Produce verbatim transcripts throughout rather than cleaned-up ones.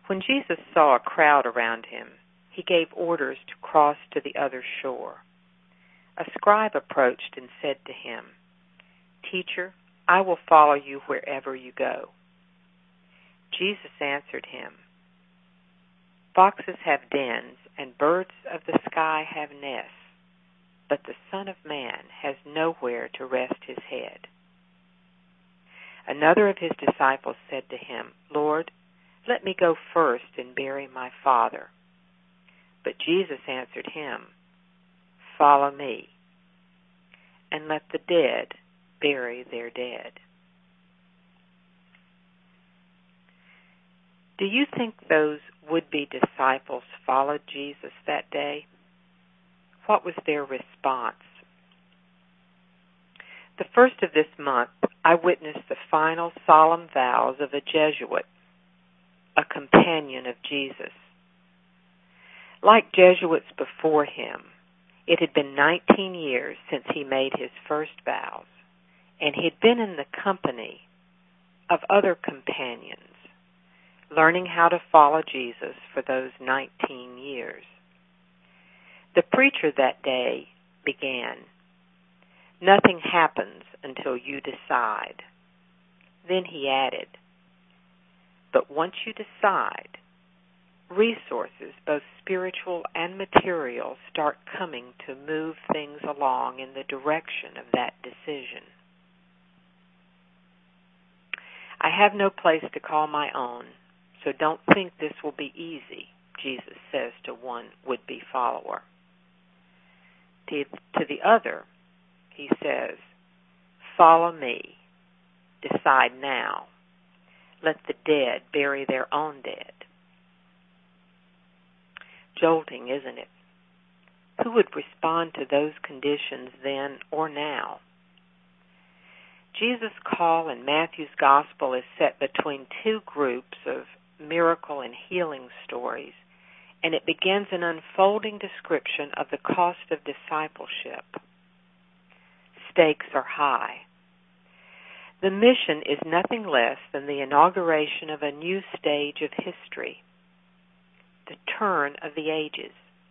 When Jesus saw a crowd around him, he gave orders to cross to the other shore. A scribe approached and said to him, "Teacher, I will follow you wherever you go." Jesus answered him, "Foxes have dens, and birds of the sky have nests, but the Son of Man has nowhere to rest his head." Another of his disciples said to him, "Lord, let me go first and bury my father." But Jesus answered him, "Follow me, and let the dead bury their dead." Do you think those would-be disciples followed Jesus that day? What was their response? The first of this month, I witnessed the final solemn vows of a Jesuit, a companion of Jesus. Like Jesuits before him, it had been nineteen years since he made his first vows, and he had been in the company of other companions, learning how to follow Jesus for those nineteen years. The preacher that day began, "Nothing happens until you decide." Then he added, "But once you decide, resources, both spiritual and material, start coming to move things along in the direction of that decision." I have no place to call my own, so don't think this will be easy, Jesus says to one would-be follower. To, to the other, he says, "Follow me. Decide now. Let the dead bury their own dead." Jolting, isn't it? Who would respond to those conditions then or now? Jesus' call in Matthew's Gospel is set between two groups of miracle and healing stories, and it begins an unfolding description of the cost of discipleship. Stakes are high. The mission is nothing less than the inauguration of a new stage of history, the turn of the ages.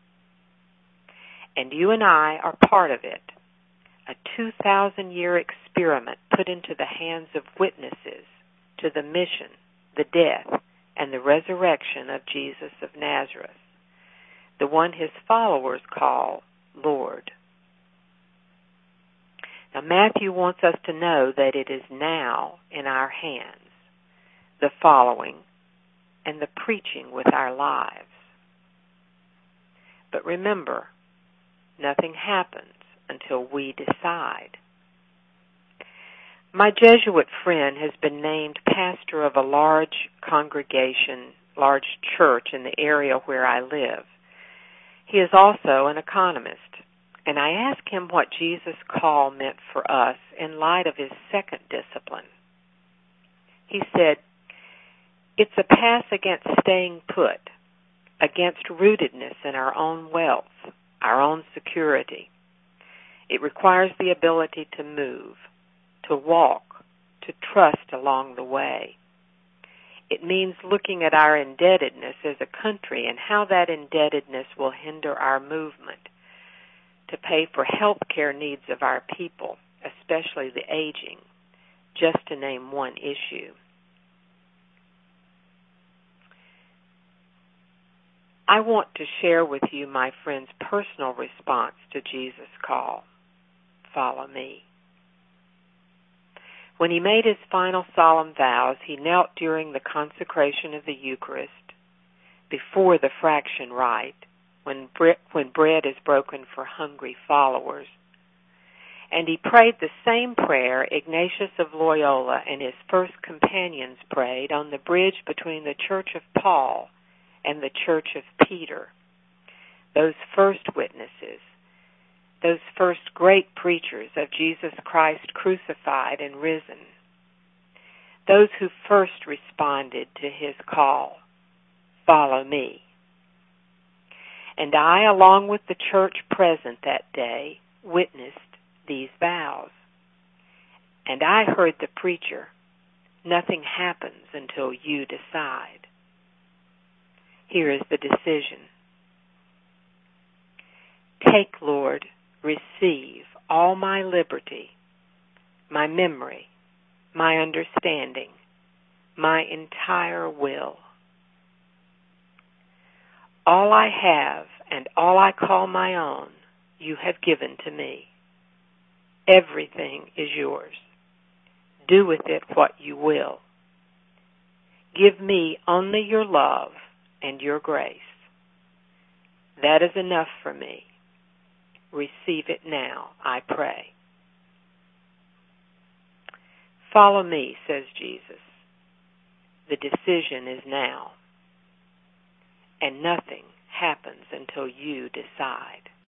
And you and I are part of it, a two thousand year experiment put into the hands of witnesses to the mission, the death, and the resurrection of Jesus of Nazareth, the one his followers call Lord. Now, Matthew wants us to know that it is now in our hands, the following and the preaching with our lives. But remember, nothing happens until we decide. My Jesuit friend has been named pastor of a large congregation, large church in the area where I live. He is also an economist, and I asked him what Jesus' call meant for us in light of his second discipline. He said, "It's a pass against staying put, against rootedness in our own wealth, our own security. It requires the ability to move, to walk, to trust along the way. It means looking at our indebtedness as a country and how that indebtedness will hinder our movement, to pay for health care needs of our people, especially the aging, just to name one issue." I want to share with you my friend's personal response to Jesus' call, "Follow me." When he made his final solemn vows, he knelt during the consecration of the Eucharist, before the fraction rite, when bre- when bread is broken for hungry followers. And he prayed the same prayer Ignatius of Loyola and his first companions prayed on the bridge between the Church of Paul and the Church of Peter, those first witnesses, those first great preachers of Jesus Christ crucified and risen, those who first responded to his call, "Follow me." And I, along with the church present that day, witnessed these vows. And I heard the preacher, "Nothing happens until you decide." Here is the decision. Take, Lord, receive all my liberty, my memory, my understanding, my entire will. All I have and all I call my own, you have given to me. Everything is yours. Do with it what you will. Give me only your love and your grace. That is enough for me. Receive it now, I pray. Follow me, says Jesus. The decision is now, and nothing happens until you decide.